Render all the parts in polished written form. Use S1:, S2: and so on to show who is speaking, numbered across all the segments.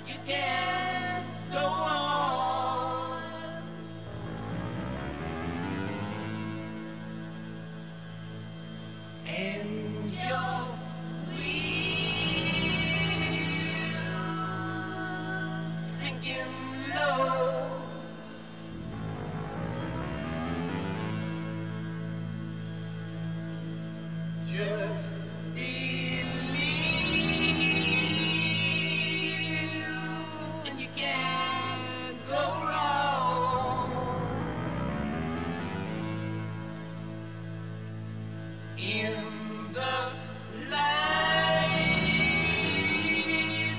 S1: you can't go on. And you're sinking low. Just believe, and you can't go wrong. In the light,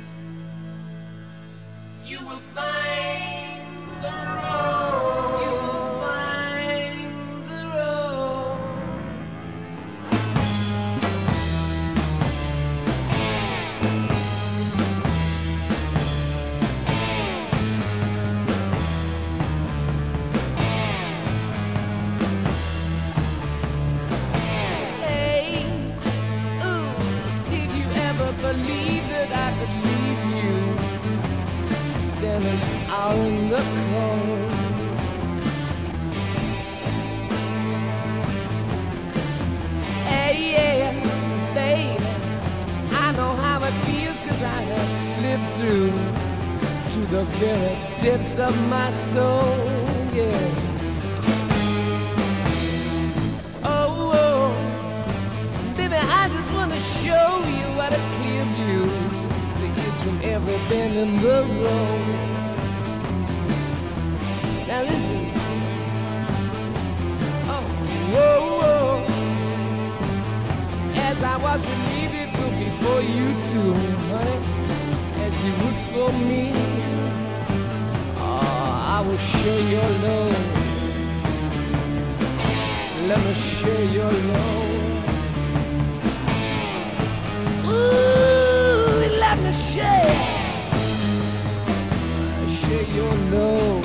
S1: you will find the road. You will find the road. Hey, ooh, did you ever believe that I could leave you standing out in the cold? Hey, yeah, baby, I know how it feels 'cause I have slipped through to the very depths of my soul, yeah. Oh, baby, I just wanna show you what a clear view there is from every bend in the road. Now listen. Oh, whoa. As I was relieved before you too, honey, as you would for me. Oh, I will share your love. Let me share your love. Ooh, let me share your love.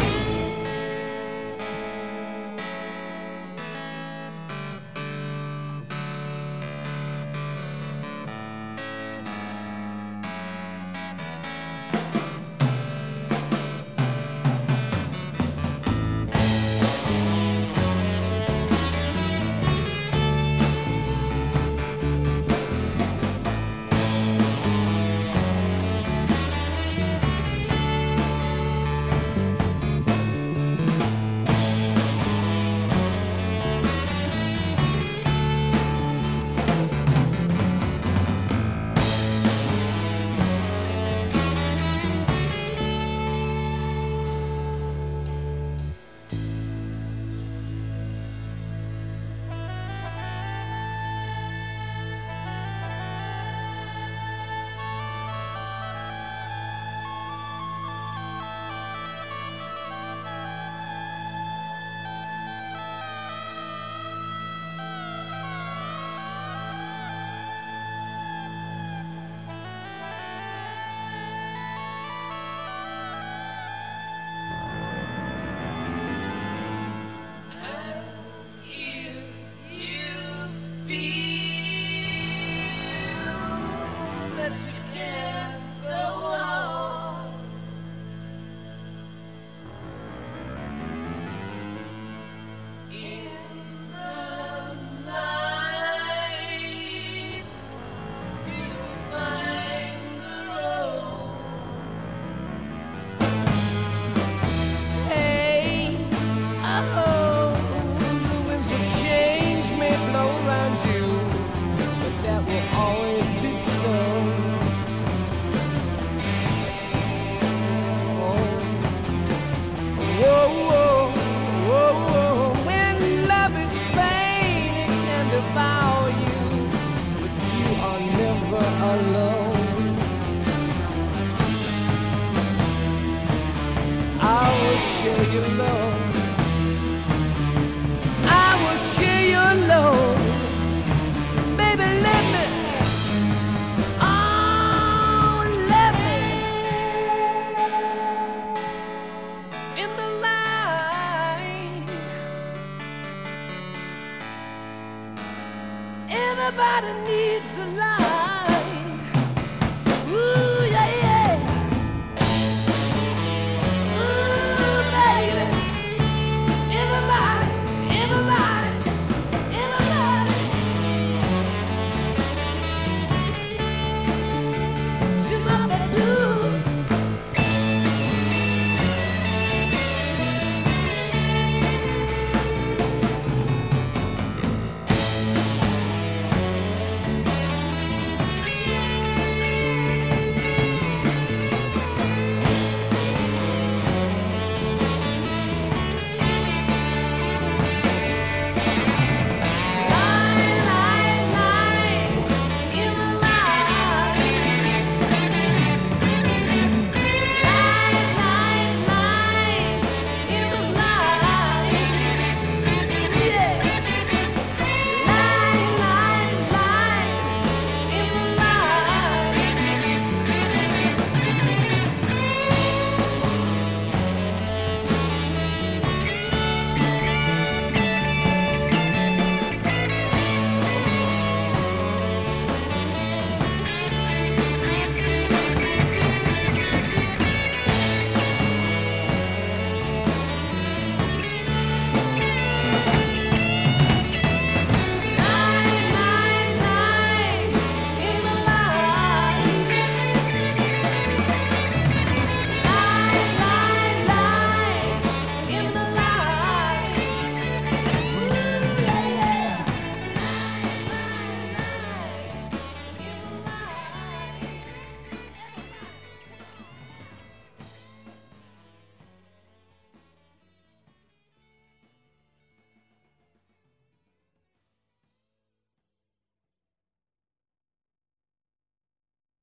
S1: Everybody needs a light. Ooh.